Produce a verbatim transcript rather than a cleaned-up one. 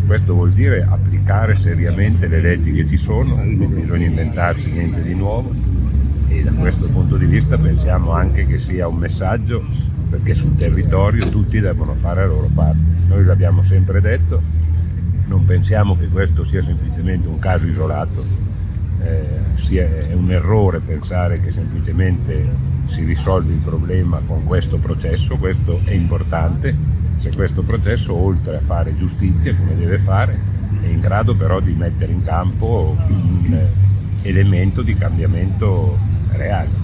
questo vuol dire applicare seriamente le leggi che ci sono, non bisogna inventarsi niente di nuovo, e da questo punto di vista pensiamo anche che sia un messaggio, perché sul territorio tutti devono fare la loro parte. Noi l'abbiamo sempre detto, non pensiamo che questo sia semplicemente un caso isolato, eh, sia, è un errore pensare che semplicemente si risolve il problema con questo processo. Questo è importante, se questo processo, oltre a fare giustizia come deve fare, è in grado però di mettere in campo un elemento di cambiamento reale.